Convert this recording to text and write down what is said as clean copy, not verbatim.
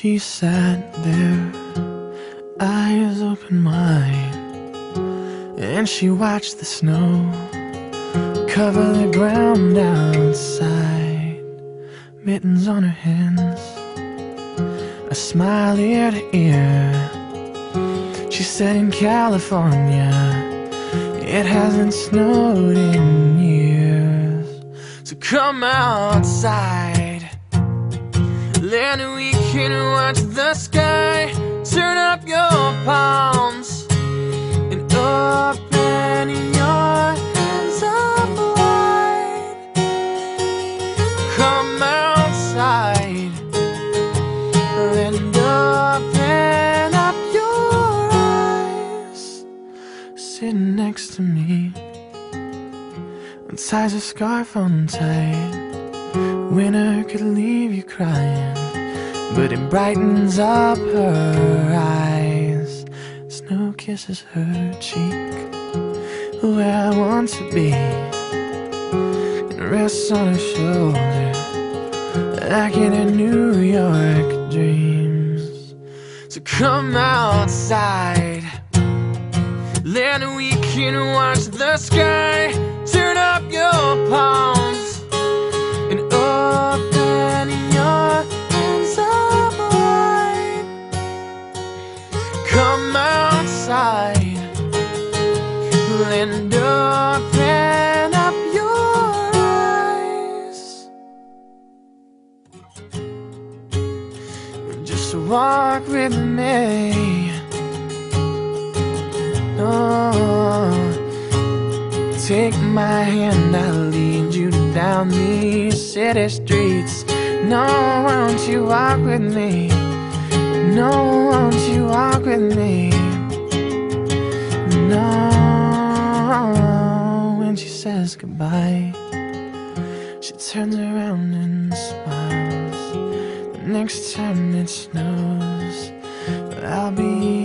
She sat there, eyes open wide, and she watched the snow cover the ground outside. Mittens on her hands, a smile ear to ear. She said in California it hasn't snowed in years. So come outside, land we can watch the sky. Turn up your palms and open your hands up wide. Come outside and open up your eyes. Sitting next to me, ties a scarf on tight. Winter could leave you crying, but it brightens up her eyes. Snow kisses her cheek, where I want to be, and rests on her shoulder like in her New York dreams. So come outside, land we can watch the sky. Turn up your palms and open your hands up wide. Come outside and open up your eyes. Just walk with me. Oh, take my hand, I'll lead you down these city streets. No, won't you walk with me? No, won't you walk with me? No. When she says goodbye, she turns around and smiles. The next time it snows, I'll be